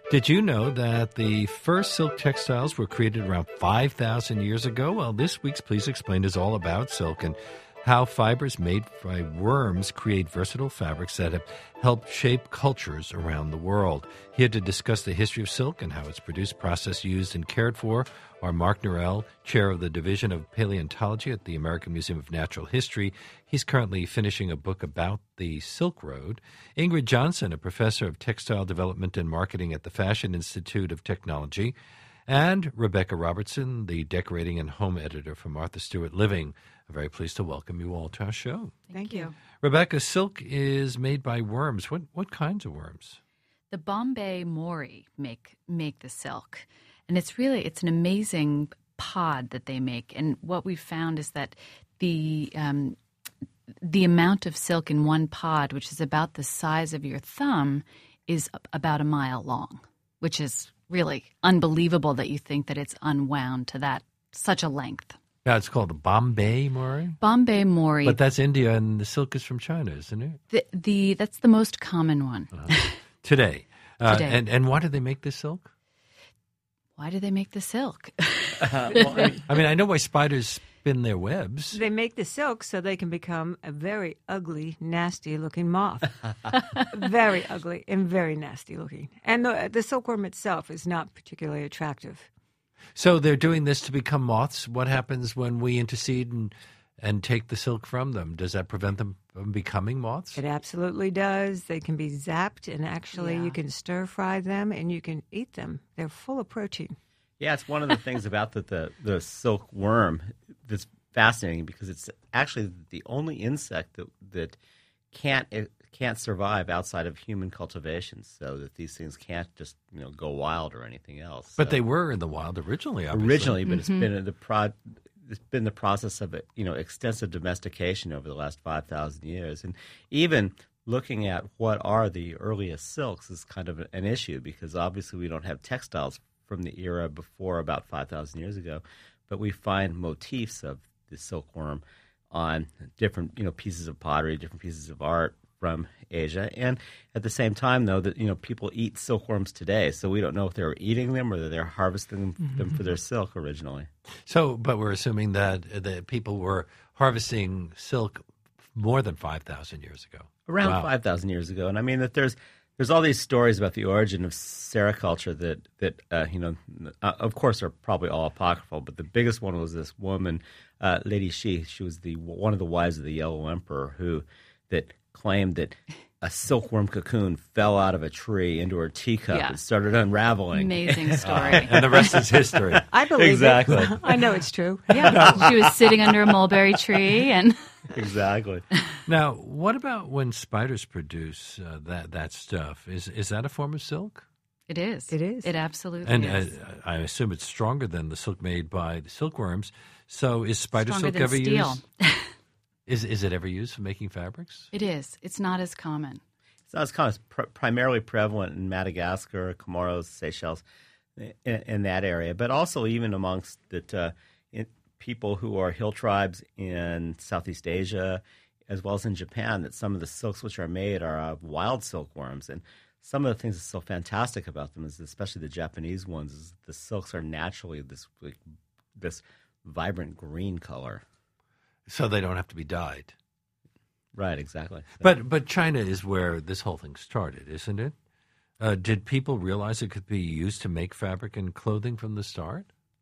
Did you know that the first silk textiles were created around 5,000 years ago? Well, this week's Please Explain is all about silk and how fibers made by worms create versatile fabrics that have helped shape cultures around the world. Here to discuss the history of silk and how it's produced, processed, used, and cared for are Mark Norell, chair of the Division of Paleontology at the American Museum of Natural History. He's currently finishing a book about the Silk Road. Ingrid Johnson, a professor of textile development and marketing at the Fashion Institute of Technology. And Rebecca Robertson, the decorating and home editor for Martha Stewart Living. I'm very pleased to welcome you all to our show. Thank you. Rebecca, silk is made by worms. What kinds of worms? The Bombay Mori make the silk. And it's an amazing pod that they make. And what we've found is that the amount of silk in one pod, which is about the size of your thumb, is about a mile long, which is really unbelievable that you think that it's unwound to such a length. Now, it's called the Bombay Mori? Bombay Mori. But that's India, and the silk is from China, isn't it? That's the most common one. Today. Today. And why do they make this silk? Why do they make the silk? I know why spiders spin their webs. They make the silk so they can become a very ugly, nasty-looking moth. Very ugly and very nasty-looking. And the silkworm itself is not particularly attractive. So they're doing this to become moths. What happens when we intercede and take the silk from them? Does that prevent them from becoming moths? It absolutely does. They can be zapped, and actually you can stir-fry them, and you can eat them. They're full of protein. Yeah, it's one of the things about the silkworm that's fascinating because it's actually the only insect that can't survive outside of human cultivation, so that these things can't just go wild or anything else. But they were in the wild originally, obviously. Originally, but it's been the process of extensive domestication over the last 5,000 years, and even looking at what are the earliest silks is kind of an issue because obviously we don't have textiles from the era before about 5,000 years ago, but we find motifs of the silkworm on different pieces of pottery, different pieces of art from Asia. And at the same time, though, that people eat silkworms today, so we don't know if they were eating them or they're harvesting them for their silk originally. But we're assuming that people were harvesting silk more than 5,000 years ago. Around 5,000 years ago. And I mean that there's all these stories about the origin of sericulture that of course, are probably all apocryphal, but the biggest one was this woman, Lady Shi. She was one of the wives of the Yellow Emperor that claimed that a silkworm cocoon fell out of a tree into her teacup and started unraveling. Amazing story. And the rest is history. I believe exactly. it. I know it's true. Yeah, she was sitting under a mulberry tree and... Exactly. Now, what about when spiders produce that stuff? Is that a form of silk? It is. It is. It absolutely and is. I assume it's stronger than the silk made by the silkworms. So is spider Stronger silk than ever steel. used? Is it ever used for making fabrics? It is. It's not as common. It's not as common. It's primarily prevalent in Madagascar, Comoros, Seychelles, in that area, but also even amongst people who are hill tribes in Southeast Asia, as well as in Japan, that some of the silks which are made are wild silkworms. And some of the things that's so fantastic about them is, especially the Japanese ones, is the silks are naturally this vibrant green color. So they don't have to be dyed. Right, exactly. But China is where this whole thing started, isn't it? Did people realize it could be used to make fabric and clothing from the start?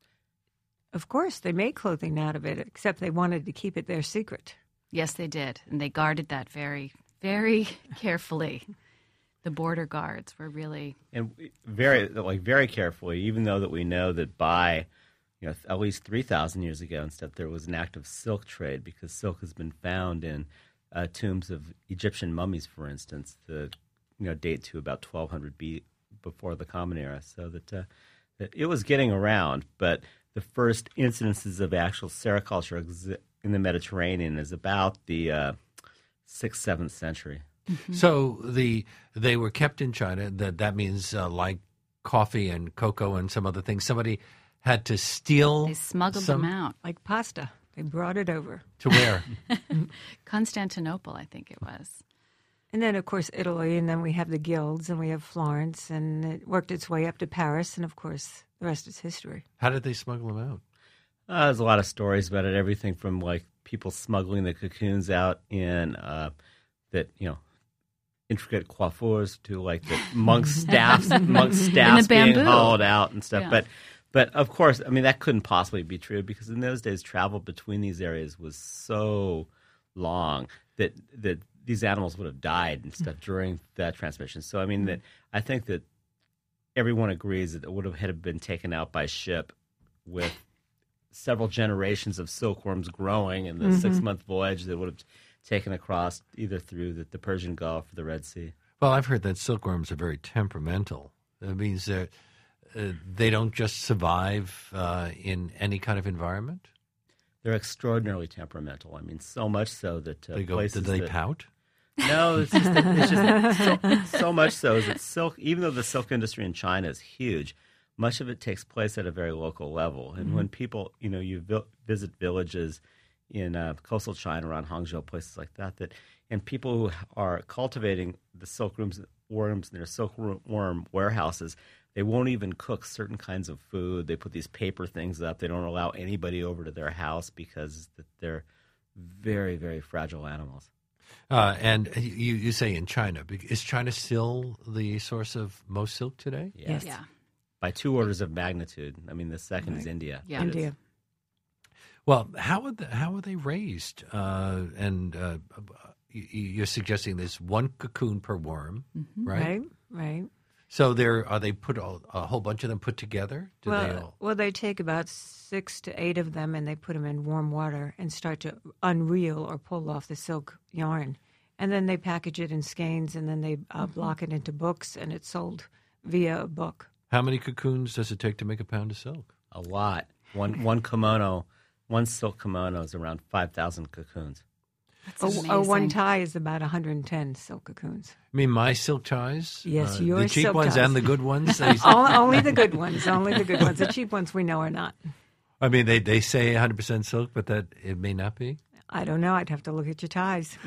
Of course, they made clothing out of it, except they wanted to keep it their secret. Yes, they did. And they guarded that very, very carefully. The border guards were really... And very carefully, even though that we know that by at least 3,000 years ago instead there was an active silk trade, because silk has been found in tombs of Egyptian mummies, for instance, that date to about 1200 before the Common Era. So that it was getting around, but the first incidences of actual sericulture in the Mediterranean is about the 6th, 7th century. Mm-hmm. So they were kept in China. That means like coffee and cocoa and some other things. Somebody had to steal. They smuggled them out. Like pasta. They brought it over. To where? Constantinople, I think it was. And then, of course, Italy, and then we have the guilds, and we have Florence, and it worked its way up to Paris, and of course, the rest is history. How did they smuggle them out? There's a lot of stories about it. Everything from like people smuggling the cocoons out in intricate coiffures to like the monks' staffs being hauled out and stuff. Yeah. But of course, I mean that couldn't possibly be true because in those days, travel between these areas was so long that these animals would have died and stuff during that transmission. So I mean I think that everyone agrees that it would have had been taken out by ship with several generations of silkworms growing in the 6-month voyage that would have taken across either through the Persian Gulf or the Red Sea. Well, I've heard that silkworms are very temperamental. That means that they don't just survive in any kind of environment. They're extraordinarily temperamental. I mean, so much so that Did they pout? No, it's just so much so that silk, even though the silk industry in China is huge, much of it takes place at a very local level. And when people, you visit villages in coastal China around Hangzhou, places like that, and people who are cultivating the silkworms in their silkworm warehouses, they won't even cook certain kinds of food. They put these paper things up. They don't allow anybody over to their house because they're very, very fragile animals. And you say in China. Is China still the source of most silk today? Yes. Yeah. By 2 orders of magnitude. I mean, the second is Right. India. Yeah. India. Well, how are they raised? You're suggesting there's one cocoon per worm, right? Right. So are they put a whole bunch of them put together? They take about 6 to 8 of them, and they put them in warm water and start to unreel or pull off the silk yarn. And then they package it in skeins, and then they block it into books, and it's sold via a book. How many cocoons does it take to make a pound of silk? A lot. One kimono, one silk kimono is around 5,000 cocoons. That's One amazing. tie is about 110 silk cocoons. I mean, my silk ties? Yes, your the cheap silk ones ties. and the good ones? Only the good ones. Only the good ones. The cheap ones we know are not. I mean, they say 100% silk, but that it may not be? I don't know. I'd have to look at your ties.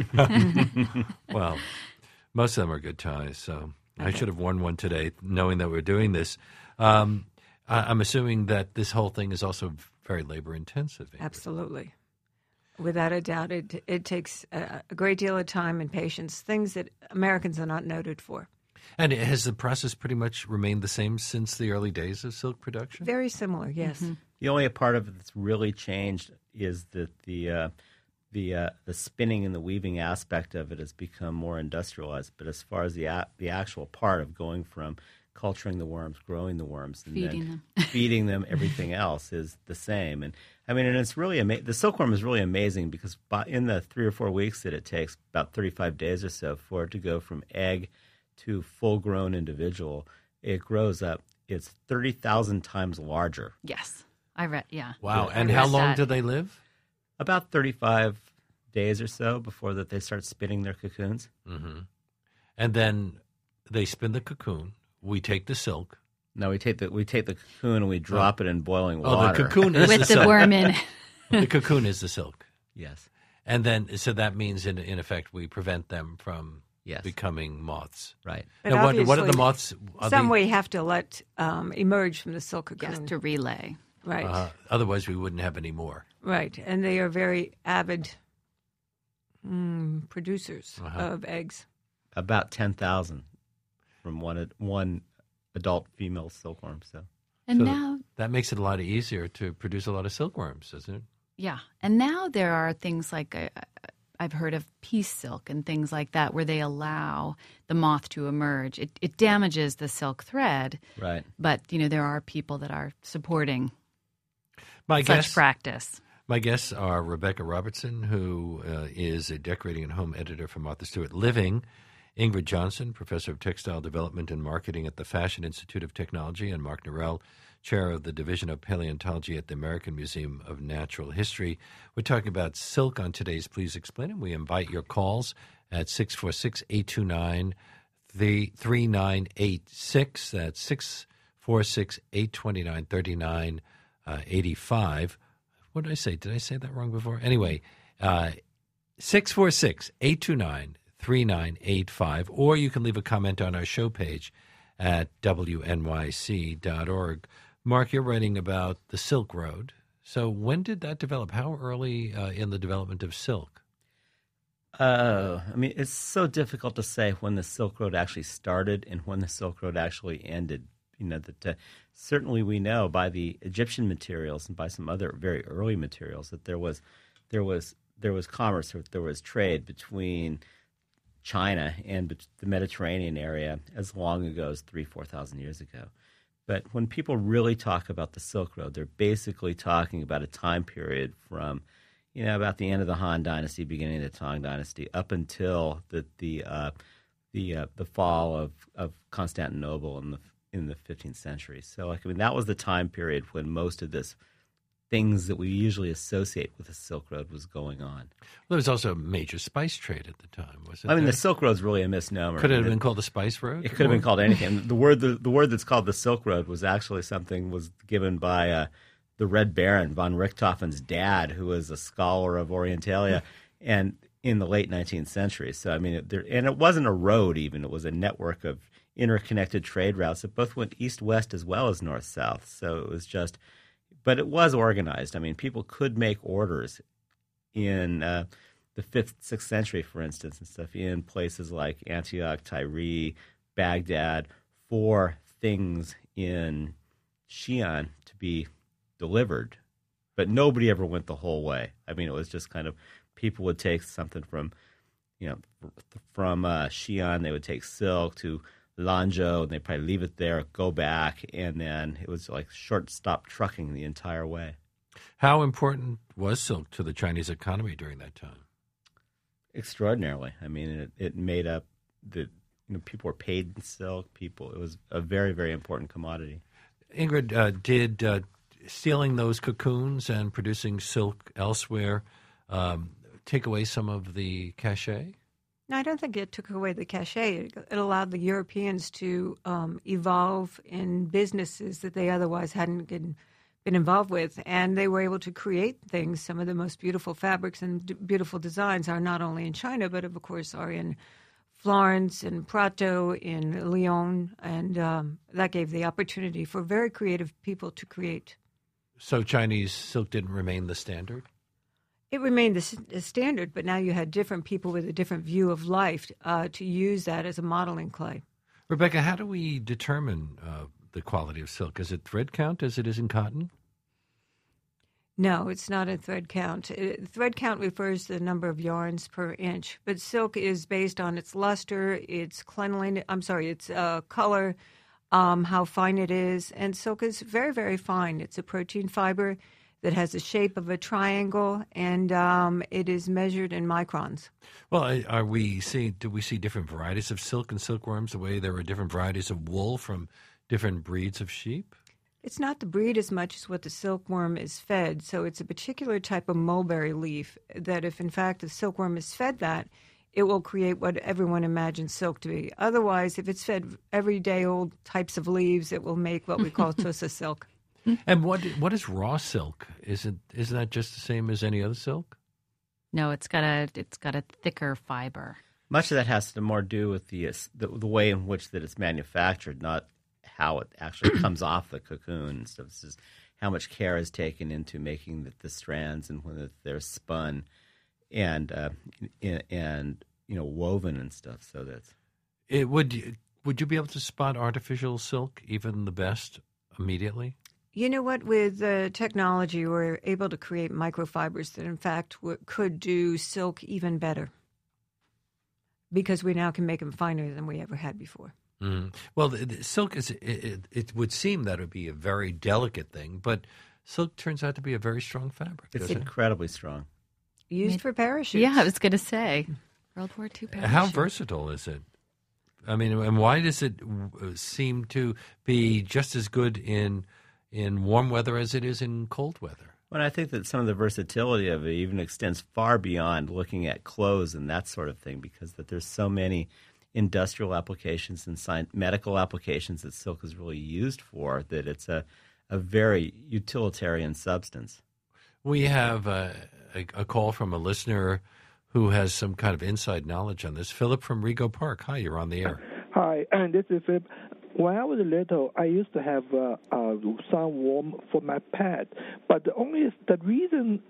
Well, most of them are good ties, so I should have worn one today, knowing that we're doing this. I'm assuming that this whole thing is also very labor-intensive. Ingrid. Absolutely. Without a doubt, it takes a great deal of time and patience, things that Americans are not noted for. And has the process pretty much remained the same since the early days of silk production? Very similar, yes. The only part of it that's really changed is that the spinning and the weaving aspect of it has become more industrialized. But as far as the actual part of going from culturing the worms, growing the worms, and then feeding them, everything else is the same. And I mean, and it's really the silkworm is really amazing because in the 3 or 4 weeks that it takes, about 35 days or so, for it to go from egg to full-grown individual, it grows up. It's 30,000 times larger. Yes. I read, yeah. Wow. I And read how long that. do they live? About 35 days or so before that they start spinning their cocoons. Mm-hmm. And then they spin the cocoon. We take the silk. No, we take the cocoon and we drop it in boiling water. Oh, the cocoon is With the the silk. worm in it. The cocoon is the silk. Yes. And then, so that means, in effect, we prevent them from Yes. becoming moths. Right. But Now, what are the obviously, moths? Are some they- we have to let emerge from the silk cocoon. Yes, to relay. Right, otherwise, we wouldn't have any more. right. And they are very avid producers of eggs. About 10,000 from one adult female silkworm. So And So now, that makes it a lot easier to produce a lot of silkworms, doesn't it? yeah. And now there are things like I've heard of peace silk and things like that where they allow the moth to emerge. It damages the silk thread, right. but, there are people that are supporting My such practice. My guests are Rebecca Robertson, who is a decorating and home editor for Martha Stewart Living, Ingrid Johnson, professor of textile development and marketing at the Fashion Institute of Technology, and Mark Norell, chair of the Division of Paleontology at the American Museum of Natural History. We're talking about silk on today's Please Explain, and we invite your calls at 646-829-3986. That's 646-829-3985. What did I say? Did I say that wrong before? Anyway, 646-829-3986. 3985, or you can leave a comment on our show page at wnyc.org. Mark, you're writing about the Silk Road. So when did that develop? How early in the development of silk? I mean, it's so difficult to say when the Silk Road actually started and when the Silk Road actually ended. Certainly we know by the Egyptian materials and by some other very early materials that there was commerce, there was trade between China and the Mediterranean area as long ago as 4,000 years ago. But when people really talk about the Silk Road, they're basically talking about a time period from about the end of the Han Dynasty, beginning of the Tang Dynasty, up until the fall of Constantinople in the 15th century. So, that was the time period when most of this things that we usually associate with the Silk Road was going on. Well, there was also a major spice trade at the time, wasn't there? The Silk Road's really a misnomer. Could it have been called the Spice Road? It could have been called anything. The word that's called the Silk Road was actually was given by the Red Baron, von Richthofen's dad, who was a scholar of Orientalia, and in the late 19th century. So, and it wasn't a road even. It was a network of interconnected trade routes that both went east-west as well as north-south. So it was but it was organized. People could make orders in the 5th, 6th century, for instance, and stuff, in places like Antioch, Tyre, Baghdad, for things in Xi'an to be delivered. But nobody ever went the whole way. It was just kind of people would take something from Xi'an, they would take silk to Lanzhou, and they'd probably leave it there, go back, and then it was like short-stop trucking the entire way. How important was silk to the Chinese economy during that time? Extraordinarily. It made up people were paid in silk. It was a very, very important commodity. Ingrid, did stealing those cocoons and producing silk elsewhere take away some of the cachet? No, I don't think it took away the cachet. It allowed the Europeans to evolve in businesses that they otherwise hadn't been involved with. And they were able to create things. Some of the most beautiful fabrics and beautiful designs are not only in China, but of course are in Florence and Prato, in Lyon. And that gave the opportunity for very creative people to create. So Chinese silk didn't remain the standard? It remained the standard, but now you had different people with a different view of life to use that as a modeling clay. Rebecca, how do we determine the quality of silk? Is it thread count as it is in cotton? No, it's not a thread count. Thread count refers to the number of yarns per inch, but silk is based on its luster, its cleanliness. Its color, how fine it is, and silk is very, very fine. It's a protein fiber that has the shape of a triangle, and it is measured in microns. Well, do we see different varieties of silk and silkworms the way there are different varieties of wool from different breeds of sheep? It's not the breed as much as what the silkworm is fed. So it's a particular type of mulberry leaf that if, in fact, the silkworm is fed that, it will create what everyone imagines silk to be. Otherwise, if it's fed everyday old types of leaves, it will make what we call tussa silk. And what is raw silk? Isn't that just the same as any other silk? No, it's got a thicker fiber. Much of that has to more do with the way in which that it's manufactured, not how it actually comes off the cocoon and stuff. It's just how much care is taken into making the strands and when they're spun and woven and stuff. So that's would you be able to spot artificial silk, even the best, immediately? You know what? With technology, we're able to create microfibers that, in fact, could do silk even better because we now can make them finer than we ever had before. Mm. Well, the silk is. It would seem that it would be a very delicate thing, but silk turns out to be a very strong fabric. It's incredibly strong. Used for parachutes. Yeah, I was going to say World War II parachutes. How versatile is it? And why does it seem to be just as good in warm weather as it is in cold weather? Well, I think that some of the versatility of it even extends far beyond looking at clothes and that sort of thing, because that there's so many industrial applications and medical applications that silk is really used for, that it's a very utilitarian substance. We have a call from a listener who has some kind of inside knowledge on this. Philip from Rego Park. Hi, you're on the air. Hi, and this is Philip. When I was little, I used to have some worm for my pet, but the reason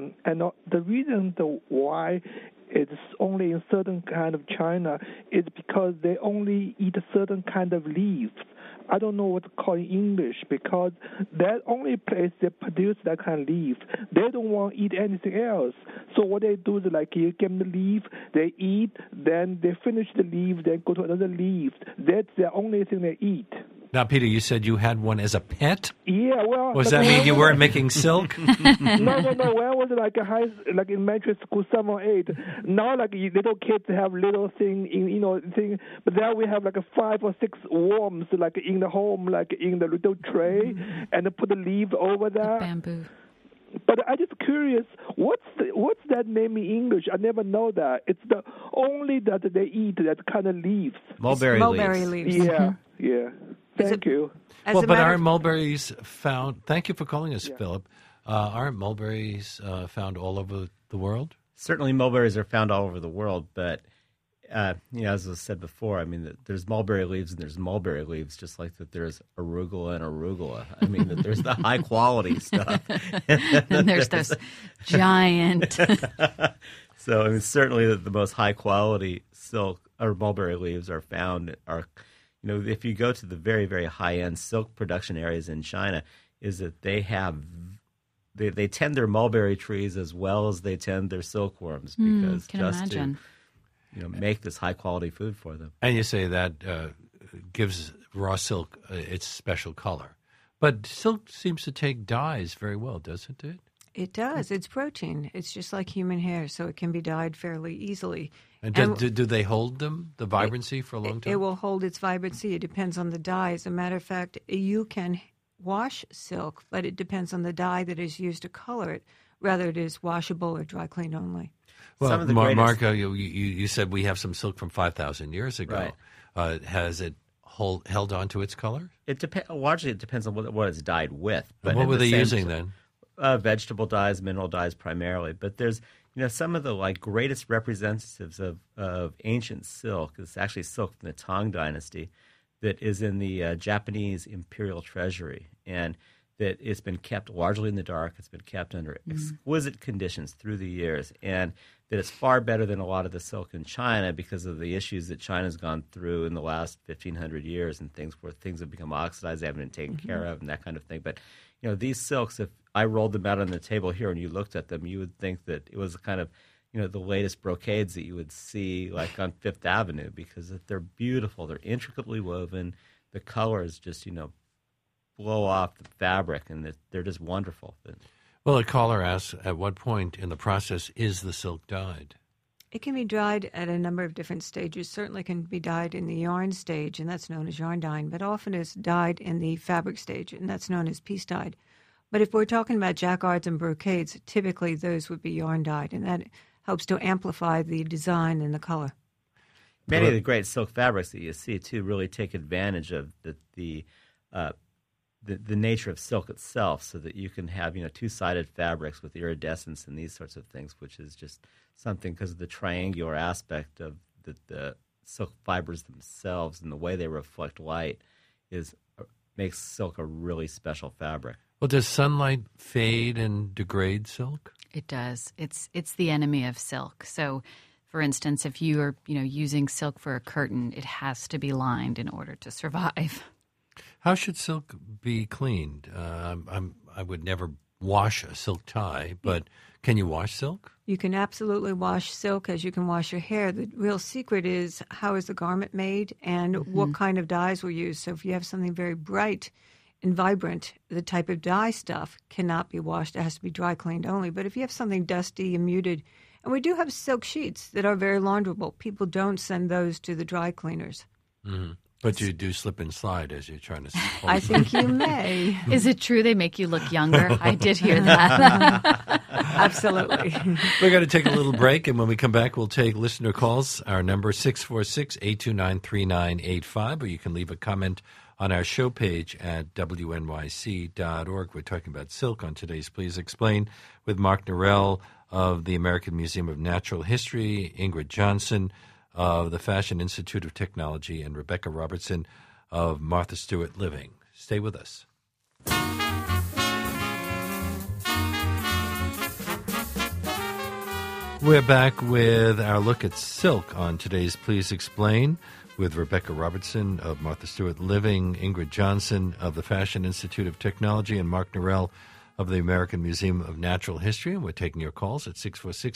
why it's only in certain kind of China is because they only eat a certain kind of leaves. I don't know what to call in English, because that only place they produce that kind of leaf. They don't want to eat anything else. So what they do is like you give them the leaf, they eat, then they finish the leaf, then go to another leaf. That's the only thing they eat. Now, Peter, you said you had one as a pet? Yeah, well... Does that mean you weren't making silk? No. When I was like in elementary school, 7 or 8, now like little kids have little thing thing, but now we have like 5 or 6 worms like in the home, like in the little tray, and they put the leaf over there. Bamboo. But I'm just curious, what's that name in English? I never know that. It's the only that they eat that kind of leaves. Mulberry leaves. Yeah. Thank you. Well, but aren't mulberries found? Thank you for calling us, Philip. Aren't mulberries found all over the world? Certainly, mulberries are found all over the world, but as was said before, I mean, there's mulberry leaves and there's mulberry leaves, just like that there's arugula and arugula. I mean, that there's the high quality stuff. And there's those giant. So, I mean, certainly the most high quality silk or mulberry leaves are found if you go to the very, very high-end silk production areas in China, is that they tend their mulberry trees as well as they tend their silkworms, because to make this high-quality food for them. And you say that gives raw silk its special color. But silk seems to take dyes very well, doesn't it? It does. It's protein. It's just like human hair, so it can be dyed fairly easily. And do they hold the vibrancy for a long time? It will hold its vibrancy. It depends on the dye. As a matter of fact, you can wash silk, but it depends on the dye that is used to color it, whether it is washable or dry clean only. Well, Marco, you said we have some silk from 5,000 years ago. Right. Has it held on to its color? Largely, it depends on what it's dyed with. But what were they using then? Vegetable dyes, mineral dyes primarily. But there's some of the greatest representatives of ancient silk. It's actually silk from the Tang Dynasty that is in the Japanese imperial treasury, and that it's been kept largely in the dark. It's been kept under exquisite conditions through the years, and that it's far better than a lot of the silk in China because of the issues that China's gone through in the last 1,500 years, and things where things have become oxidized, they haven't been taken care of, and that kind of thing. But these silks, if I rolled them out on the table here and you looked at them, you would think that it was kind of the latest brocades that you would see like on Fifth Avenue, because they're beautiful, they're intricately woven, the colors just blow off the fabric, and they're just wonderful. Well, a caller asks, at what point in the process is the silk dyed? It can be dyed at a number of different stages. Certainly can be dyed in the yarn stage, and that's known as yarn dyeing, but often is dyed in the fabric stage, and that's known as piece dyed. But if we're talking about jacquards and brocades, typically those would be yarn dyed, and that helps to amplify the design and the color. Many of the great silk fabrics that you see, too, really take advantage of the nature of silk itself, so that you can have two-sided fabrics with iridescence and these sorts of things, which is just something because of the triangular aspect of the silk fibers themselves and the way they reflect light makes silk a really special fabric. Well, does sunlight fade and degrade silk? It does. It's the enemy of silk. So, for instance, if you are using silk for a curtain, it has to be lined in order to survive. How should silk be cleaned? I would never wash a silk tie, but can you wash silk? You can absolutely wash silk as you can wash your hair. The real secret is how is the garment made and what kind of dyes were used. So if you have something very bright and vibrant, the type of dye stuff cannot be washed. It has to be dry cleaned only. But if you have something dusty and muted, and we do have silk sheets that are very launderable, people don't send those to the dry cleaners. Mm-hmm. But you do slip and slide as you're trying to hold I think you may. Is it true they make you look younger? I did hear that. Absolutely. We're going to take a little break, and when we come back, we'll take listener calls. Our number is 646-829-3985, or you can leave a comment on our show page at wnyc.org. We're talking about silk on today's Please Explain with Mark Norell of the American Museum of Natural History, Ingrid Johnson of the Fashion Institute of Technology, and Rebecca Robertson of Martha Stewart Living. Stay with us. We're back with our look at silk on today's Please Explain with Rebecca Robertson of Martha Stewart Living, Ingrid Johnson of the Fashion Institute of Technology, and Mark Norell of the American Museum of Natural History. And we're taking your calls at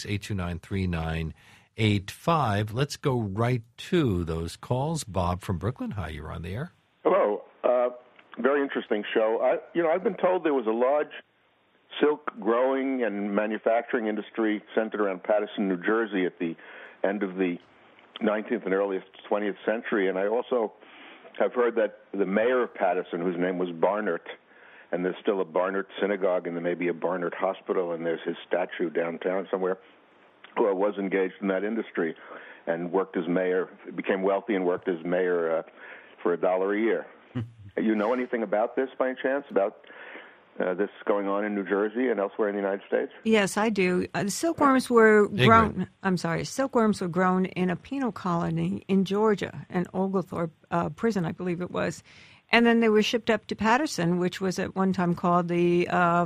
646-829-3985. Let's go right to those calls. Bob from Brooklyn. Hi, you're on the air. Hello. Very interesting show. I've been told there was a large silk growing and manufacturing industry centered around Paterson, New Jersey at the end of the 19th and earliest 20th century. And I also have heard that the mayor of Paterson, whose name was Barnard, and there's still a Barnard synagogue and there may be a Barnard hospital and there's his statue downtown somewhere, who was engaged in that industry and worked as mayor, became wealthy and worked as mayor for $1 a year. You know anything about this by any chance, about this going on in New Jersey and elsewhere in the United States? Yes, I do. Silkworms were grown. Silkworms were grown in a penal colony in Georgia, an Oglethorpe prison, I believe it was, and then they were shipped up to Paterson, which was at one time called the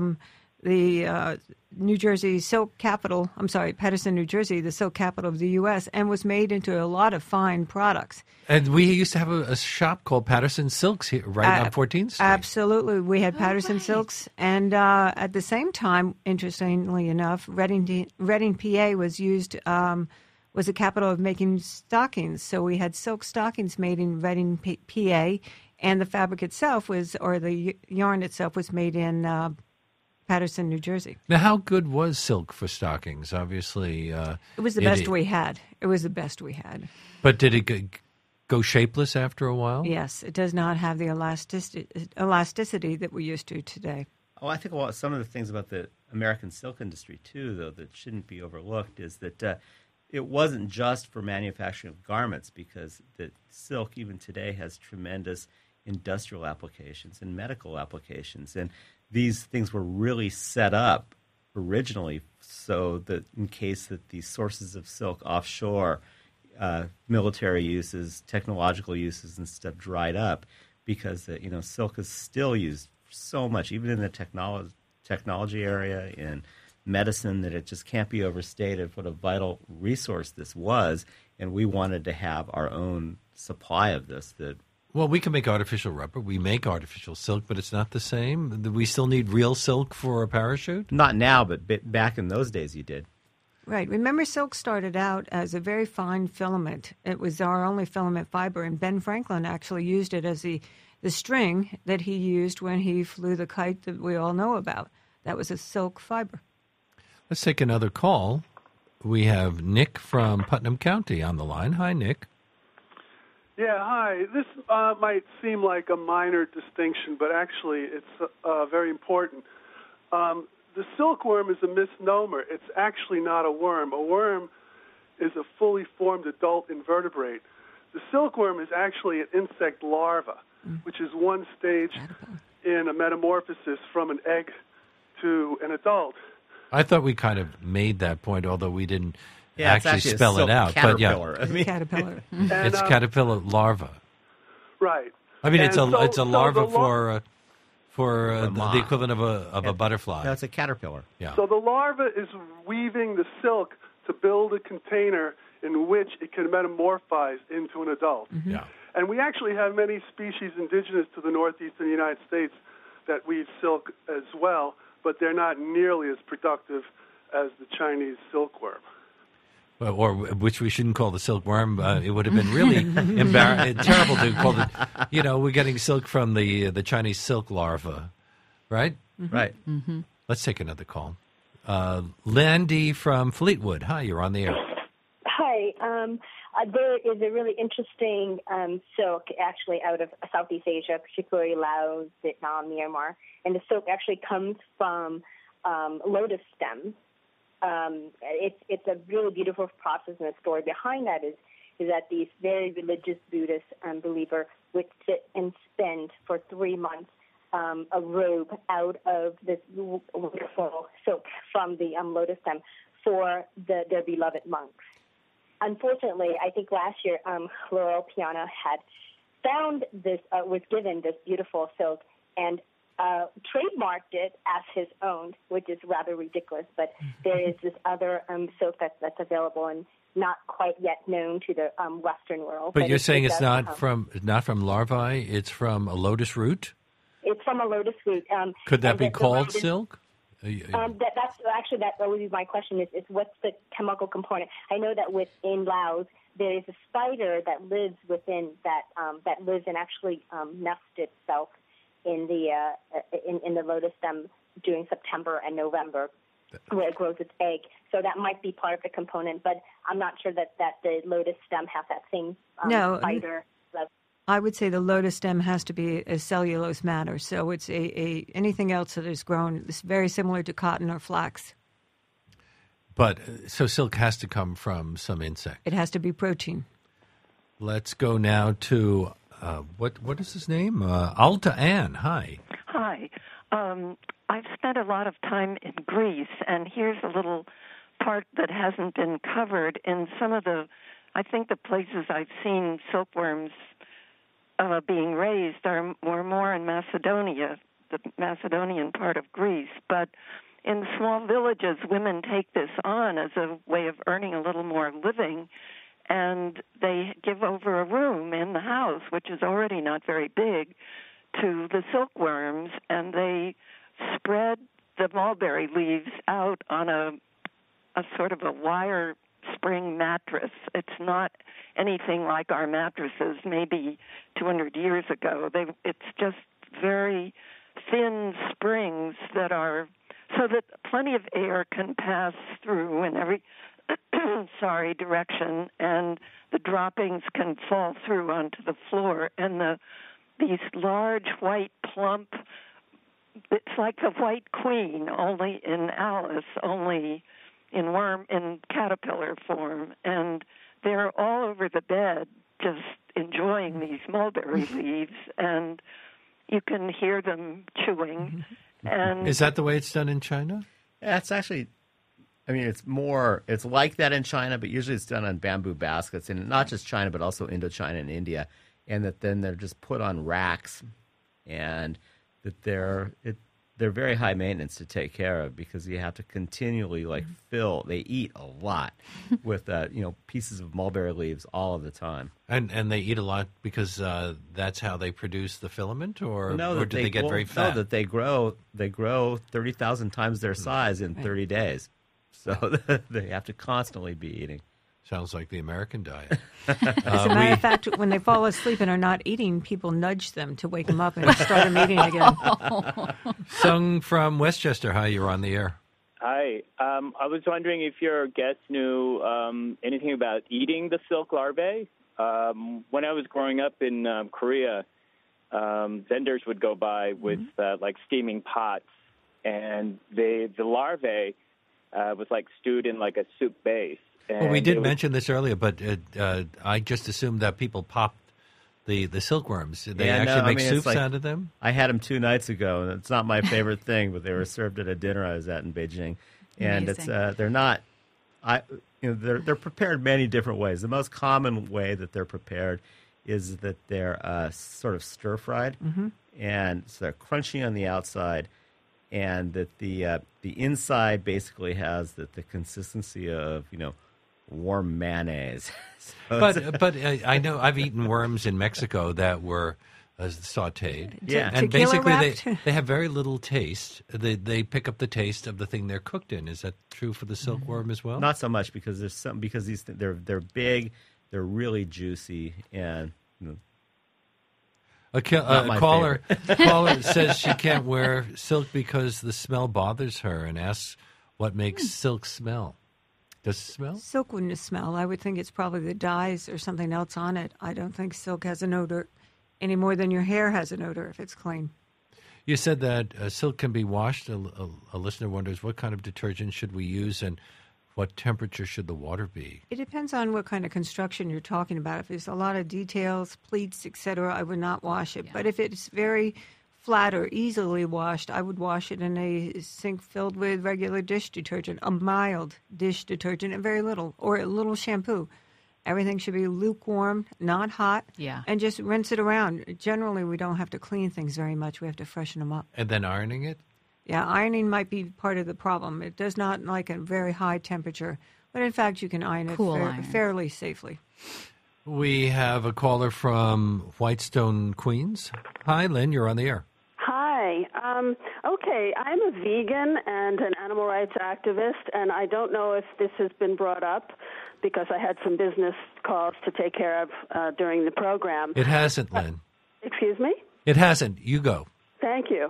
New Jersey silk capital. Paterson, New Jersey, the silk capital of the U.S., and was made into a lot of fine products. And we used to have a shop called Paterson Silks here, right on 14th Street. Absolutely. We had Paterson Silks. And at the same time, interestingly enough, Reading, PA was used, was the capital of making stockings. So we had silk stockings made in Reading, PA, and the fabric itself the yarn itself was made in Paterson, New Jersey. Now, how good was silk for stockings? Obviously, it was the best we had. It was the best we had. But did it go shapeless after a while? Yes, it does not have the elasticity that we're used to today. Oh, I think some of the things about the American silk industry, too, though, that shouldn't be overlooked is that it wasn't just for manufacturing of garments, because the silk, even today, has tremendous industrial applications and medical applications. And these things were really set up originally so that in case that the sources of silk offshore, military uses, technological uses and stuff dried up, because silk is still used so much, even in the technology area, in medicine, that it just can't be overstated what a vital resource this was. And we wanted to have our own supply of this. Well, we can make artificial rubber. We make artificial silk, but it's not the same. We still need real silk for a parachute? Not now, but back in those days you did. Right. Remember, silk started out as a very fine filament. It was our only filament fiber, and Ben Franklin actually used it as the string that he used when he flew the kite that we all know about. That was a silk fiber. Let's take another call. We have Nick from Putnam County on the line. Hi, Nick. Yeah, hi. This might seem like a minor distinction, but actually it's very important. The silkworm is a misnomer. It's actually not a worm. A worm is a fully formed adult invertebrate. The silkworm is actually an insect larva, which is one stage in a metamorphosis from an egg to an adult. I thought we kind of made that point, although we didn't actually spell it out. Caterpillar. But yeah, caterpillar. It's caterpillar larva. Right. I mean, it's a larva for the equivalent of a butterfly. No, it's a caterpillar. Yeah. So the larva is weaving the silk to build a container in which it can metamorphose into an adult. Mm-hmm. Yeah. And we actually have many species indigenous to the northeastern United States that weave silk as well, but they're not nearly as productive as the Chinese silkworm. Or which we shouldn't call the silkworm. It would have been really terrible to call it. We're getting silk from the Chinese silk larva, right? Mm-hmm. Right. Mm-hmm. Let's take another call. Landy from Fleetwood. Hi, you're on the air. Hi. There is a really interesting silk actually out of Southeast Asia, particularly Laos, Vietnam, Myanmar, and the silk actually comes from lotus stems. It's a really beautiful process, and the story behind that is that these very religious Buddhist believer would sit and spin for 3 months a robe out of this wonderful silk from the lotus stem for their beloved monks. Unfortunately, I think last year Laurel Piana had found this, was given this beautiful silk and trademarked it as his own, which is rather ridiculous. But there is this other silk that's available and not quite yet known to the Western world. But you're saying it's not from larvae; it's from a lotus root. It's from a lotus root. Could that be called silk? That would be my question: is what's the chemical component? I know that within Laos there is a spider that lives within that lives and actually nests itself in the lotus stem during September and November, where it grows its egg. So that might be part of the component, but I'm not sure that the lotus stem has that same spider. I would say the lotus stem has to be a cellulose matter, so it's anything else that is grown. It's very similar to cotton or flax. But so silk has to come from some insect. It has to be protein. Let's go now to what is his name? Alta Ann. Hi. Hi. I've spent a lot of time in Greece, and here's a little part that hasn't been covered. In some of the places I've seen silkworms being raised were more in Macedonia, the Macedonian part of Greece. But in small villages, women take this on as a way of earning a little more living, and they give over a room in the house, which is already not very big, to the silkworms, and they spread the mulberry leaves out on a sort of a wire spring mattress. It's not anything like our mattresses maybe 200 years ago. It's just very thin springs that are so that plenty of air can pass through in every direction, and the droppings can fall through onto the floor. And these large, white, plump, it's like the White Queen, only in Alice, only in caterpillar form, and they're all over the bed just enjoying these mulberry leaves, and you can hear them chewing. And is that the way it's done in China? Yeah, it's actually, it's like that in China, but usually it's done on bamboo baskets, and not just China, but also Indochina and India, and that then they're just put on racks, and that they're very high maintenance to take care of because you have to continually fill. They eat a lot with pieces of mulberry leaves all of the time. And they eat a lot because that's how they produce the filament, or do they get very fat? No, that they grow 30,000 times their size in 30 days. So they have to constantly be eating. Sounds like the American diet. As a matter of fact, when they fall asleep and are not eating, people nudge them to wake them up and start them eating again. Sung from Westchester, hi, you're on the air. Hi. I was wondering if your guest knew anything about eating the silk larvae. When I was growing up in Korea, vendors would go by with steaming pots, and the larvae was stewed in a soup base. Well, we did mention this earlier, but I just assumed that people popped the silkworms. They make soups out of them? I had them 2 nights ago, and it's not my favorite thing, but they were served at a dinner I was at in Beijing. And they're not they're prepared many different ways. The most common way that they're prepared is that they're sort of stir-fried, and so they're crunchy on the outside, and that the inside basically has the consistency of, warm mayonnaise. But I know I've eaten worms in Mexico that were sautéed. Yeah. And basically they have very little taste. They pick up the taste of the thing they're cooked in. Is that true for the silkworm as well? Not so much because they're big, they're really juicy, and a caller says she can't wear silk because the smell bothers her, and asks what makes silk smell. Does it smell? Silk wouldn't smell. I would think it's probably the dyes or something else on it. I don't think silk has an odor any more than your hair has an odor if it's clean. You said that silk can be washed. A listener wonders what kind of detergent should we use, and What temperature should the water be? It depends on what kind of construction you're talking about. If there's a lot of details, pleats, etc., I would not wash it. Yeah. But if it's very flat or easily washed, I would wash it in a sink filled with regular dish detergent, a mild dish detergent, and very little, or a little shampoo. Everything should be lukewarm, not hot, and just rinse it around. Generally, we don't have to clean things very much. We have to freshen them up. And then ironing it? Yeah, ironing might be part of the problem. It does not like a very high temperature, but in fact, you can iron it fairly safely. We have a caller from Whitestone, Queens. Hi, Lynn, you're on the air. Hi. Okay, I'm a vegan and an animal rights activist, and I don't know if this has been brought up because I had some business calls to take care of during the program. It hasn't, Lynn. Excuse me? It hasn't. You go. Thank you.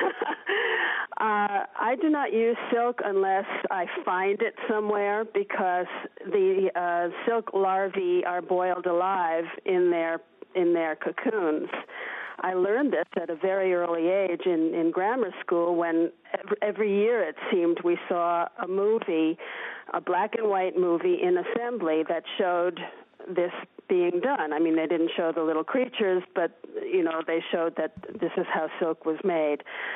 I do not use silk unless I find it somewhere because the silk larvae are boiled alive in their cocoons. I learned this at a very early age in grammar school when every year it seemed we saw a movie, a black and white movie in assembly that showed this being done. I mean, they didn't show the little creatures, but, they showed that this is how silk was made.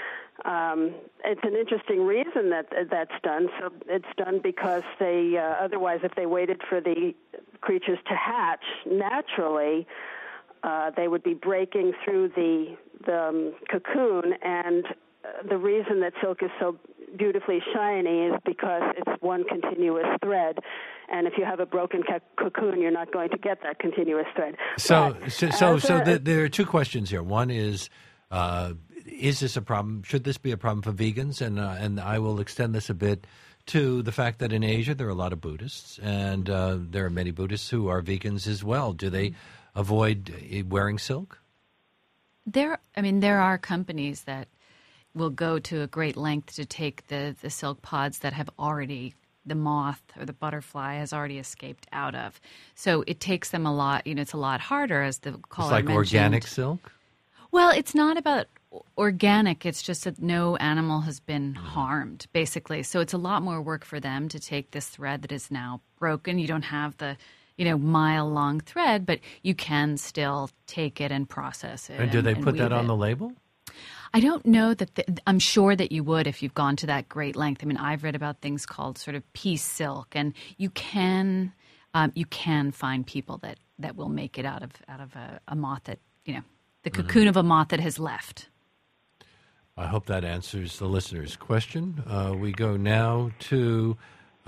It's an interesting reason that's done. So it's done because they otherwise, if they waited for the creatures to hatch naturally, they would be breaking through the cocoon. And the reason that silk is so beautifully shiny is because it's one continuous thread. And if you have a broken cocoon, you're not going to get that continuous thread. So there are two questions here. One is this a problem? Should this be a problem for vegans? And I will extend this a bit to the fact that in Asia there are a lot of Buddhists, and there are many Buddhists who are vegans as well. Do they avoid wearing silk? There are companies that will go to a great length to take the silk pods that have already, the moth or the butterfly has already escaped out of. So it takes them a lot, it's a lot harder, as the caller mentioned. It's like organic silk? Well, it's not about organic. It's just that no animal has been harmed, basically. So it's a lot more work for them to take this thread that is now broken. You don't have the mile-long thread, but you can still take it and process it. And do they put that on the label? I don't know that. I'm sure that you would if you've gone to that great length. I mean, I've read about things called sort of piece silk, and you can find people that will make it out of a moth that the cocoon of a moth that has left. I hope that answers the listener's question. We go now to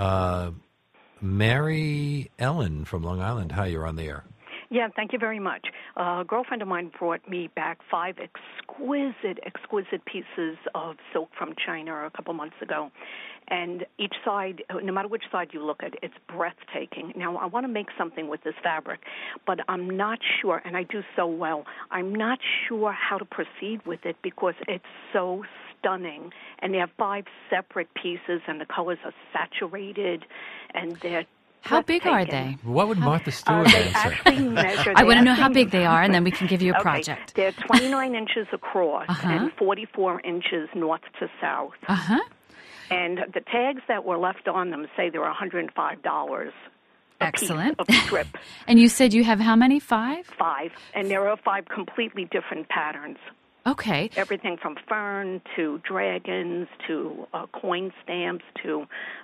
Mary Ellen from Long Island. Hi, you're on the air. Yeah, thank you very much. A girlfriend of mine brought me back 5 exquisite pieces of silk from China a couple months ago. And each side, no matter which side you look at, it's breathtaking. Now, I want to make something with this fabric, but I'm not sure, and I do so well, I'm not sure how to proceed with it because it's so stunning. And they have 5 separate pieces, and the colors are saturated, and they're How big are they? What would Martha Stewart answer? I want to know how big they are, and then we can give you a project. They're 29 inches across and 44 inches north to south. And the tags that were left on them say they're $105 Excellent. A piece of strip. And you said you have how many? 5? 5. And there are 5 completely different patterns. Okay. Everything from fern to dragons to coin stamps to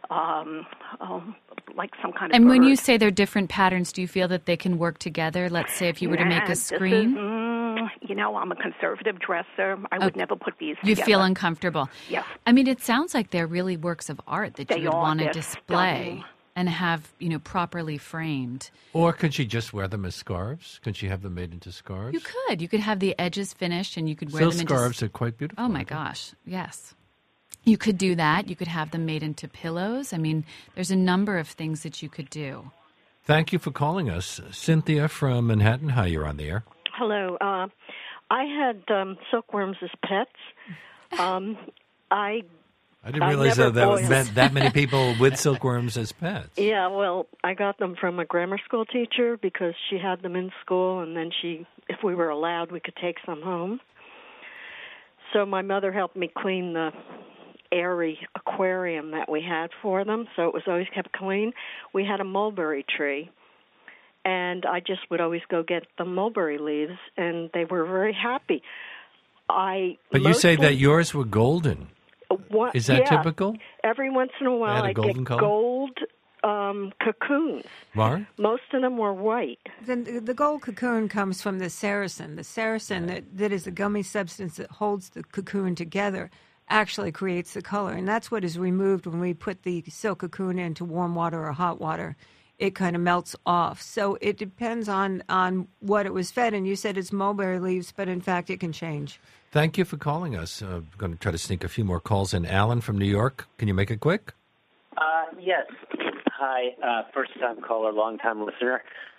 like some kind of And bird. when you say they're different patterns, do you feel that they can work together? Let's say if you were to make a screen? I'm a conservative dresser. I would never put these together. You feel uncomfortable? Yes. I mean, it sounds like they're really works of art that you would want to display. Stunning. And have, properly framed. Or could she just wear them as scarves? Could she have them made into scarves? You could. You could have the edges finished and you could wear them into... scarves are quite beautiful. Oh, my gosh. Yes. You could do that. You could have them made into pillows. I mean, there's a number of things that you could do. Thank you for calling us. Cynthia from Manhattan. Hi, you're on the air. Hello. I had silkworms as pets. I didn't realize that many people with silkworms as pets. Yeah, well, I got them from a grammar school teacher because she had them in school, and then if we were allowed, we could take some home. So my mother helped me clean the airy aquarium that we had for them, so it was always kept clean. We had a mulberry tree, and I just would always go get the mulberry leaves, and they were very happy. But you say that yours were golden. Is that typical? Every once in a while I get gold cocoons. Mara? Most of them were white. Then the gold cocoon comes from the saracen. The saracen, that is a gummy substance that holds the cocoon together, actually creates the color. And that's what is removed when we put the silk cocoon into warm water or hot water. It kind of melts off. So it depends on what it was fed. And you said it's mulberry leaves, but in fact it can change. Thank you for calling us. I'm going to try to sneak a few more calls in. Alan from New York, can you make it quick? Yes. Hi, first-time caller, long-time listener.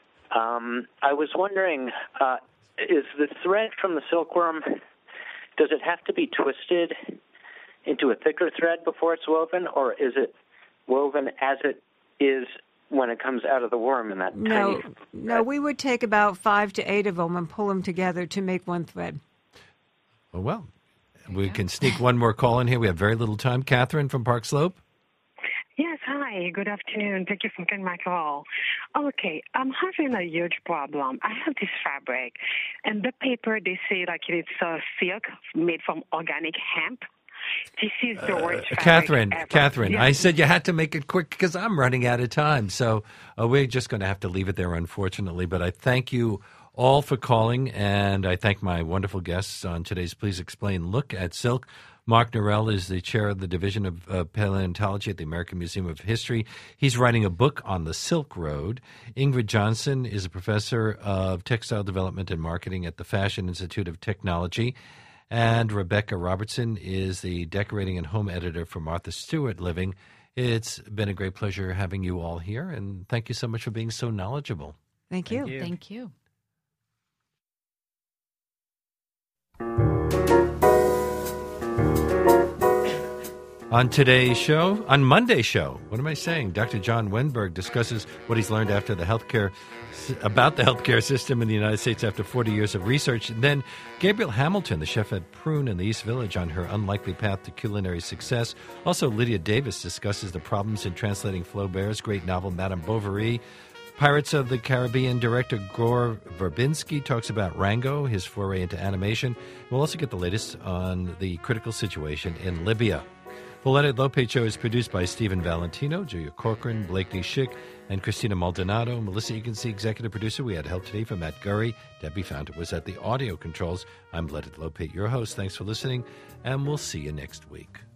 I was wondering, is the thread from the silkworm, does it have to be twisted into a thicker thread before it's woven, or is it woven as it is when it comes out of the worm in that tiny thread? No, we would take about 5 to 8 of them and pull them together to make one thread. Well, we can sneak one more call in here. We have very little time. Catherine from Park Slope? Yes, hi. Good afternoon. Thank you for taking my call. Okay, I'm having a huge problem. I have this fabric, and the paper, they say like it's silk made from organic hemp. This is the worst fabric ever. Catherine, Yes. I said you had to make it quick because I'm running out of time. So we're just going to have to leave it there, unfortunately. But I thank you all for calling, and I thank my wonderful guests on today's Please Explain Look at Silk. Mark Norell is the chair of the Division of Paleontology at the American Museum of History. He's writing a book on the Silk Road. Ingrid Johnson is a professor of textile development and marketing at the Fashion Institute of Technology. And Rebecca Robertson is the decorating and home editor for Martha Stewart Living. It's been a great pleasure having you all here, and thank you so much for being so knowledgeable. Thank you. Thank you. On today's show, on Monday's show, what am I saying? Dr. John Wenberg discusses what he's learned about the healthcare system in the United States after 40 years of research. And then Gabrielle Hamilton, the chef at Prune in the East Village, on her unlikely path to culinary success. Also, Lydia Davis discusses the problems in translating Flaubert's great novel, Madame Bovary. Pirates of the Caribbean director Gore Verbinski talks about Rango, his foray into animation. We'll also get the latest on the critical situation in Libya. The Leonard Lopate Show is produced by Stephen Valentino, Julia Corcoran, Blakeney Schick, and Christina Maldonado. Melissa Egancy, executive producer. We had help today from Matt Gurry. Debbie Fountain was at the audio controls. I'm Leonard Lopate, your host. Thanks for listening, and we'll see you next week.